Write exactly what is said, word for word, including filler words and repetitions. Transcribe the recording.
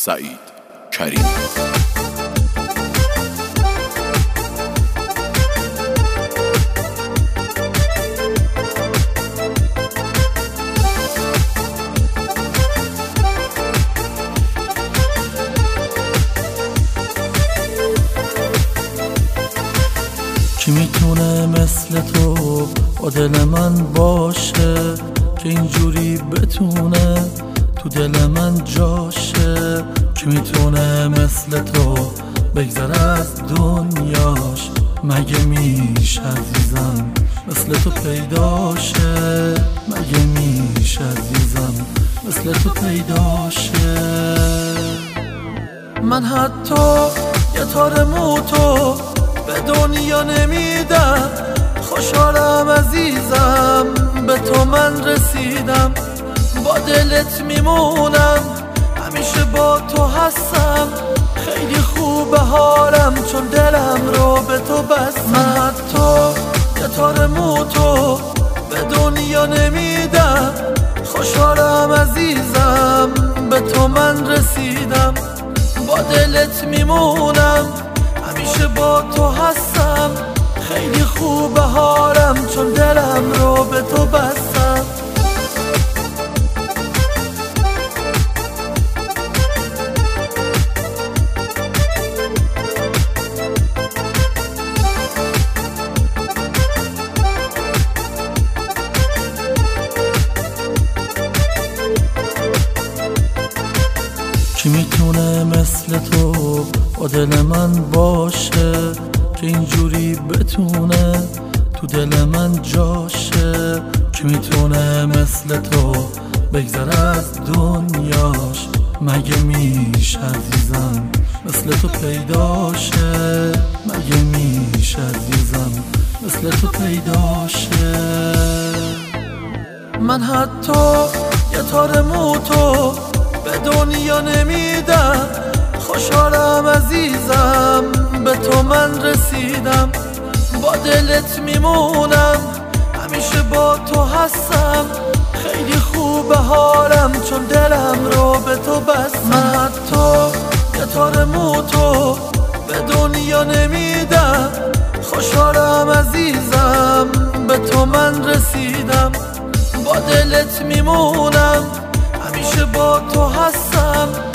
سعید کریم. کی میتونه مثل تو با دل من باشه که اینجوری بتونه تو دل من جاشه؟ کی میتونه مثل تو بگذره از دنیاش؟ مگه میشه عزیزم مثل تو پیداشه؟ مگه میشه عزیزم مثل تو پیداشه؟ من حتی یه تار موتو به دنیا نمیدم، خوشحالم عزیزم به تو من رسیدم، با دلت میمونم، همیشه با تو هستم، خیلی خوبه حالم چون دلم رو به تو بستم. من حتی یه تار موتو به دنیا نمیدم، خوشحالم عزیزم به تو من رسیدم، با دلت میمونم، همیشه با تو هستم، خیلی خوبه حالم چون دلم رو به تو بستم. کی میتونه مثل تو با دل من باشه که اینجوری بتونه تو دل من جاشه؟ کی میتونه مثل تو بگذره از دنیاش؟ مگه میشه عزیزم مثل تو پیداشه؟ مگه میشه عزیزم مثل تو پیداشه؟ من حتی یه تار موتو به دنیا نمیدم، خوشحالم عزیزم به تو من رسیدم، با دلت میمونم، همیشه با تو هستم، خیلی خوبه حالم چون دلم رو به تو بستم. من حتی یه تار موتو به دنیا نمیدم، خوشحالم عزیزم به تو من رسیدم، با دلت میمونم، همیشه با تو هستم،